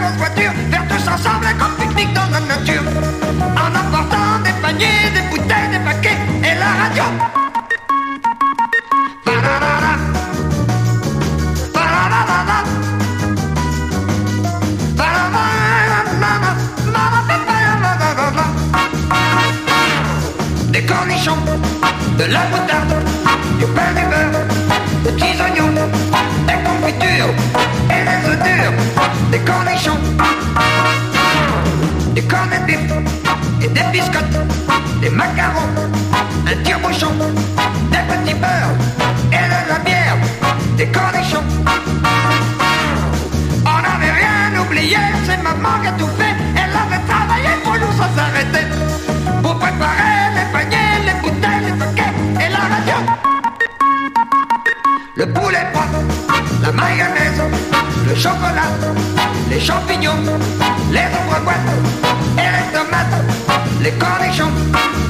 grosse voiture, faire tous ensemble un grand pique-nique dans la nature. En apportant des paniers, des bouteilles, des paquets et la radio. Ba-da-da-da. Ba-da-da-da-da. Des cornichons, de la moutarde, du pain du beurre, des petits oignons, des confitures et des œufs durs. Des cornichons, des cornets de bif et des biscottes, des macarons, un tire-bouchon, des petits beurres et de la bière. Des cornichons. On n'avait rien oublié, c'est maman qui a tout fait. Elle avait travaillé pour nous sans s'arrêter, pour préparer les paniers, les bouteilles, les paquets et la radio. Le poulet froid, la mayonnaise, le chocolat, les champignons, les ombres boîtes et les tomates, les cornichons,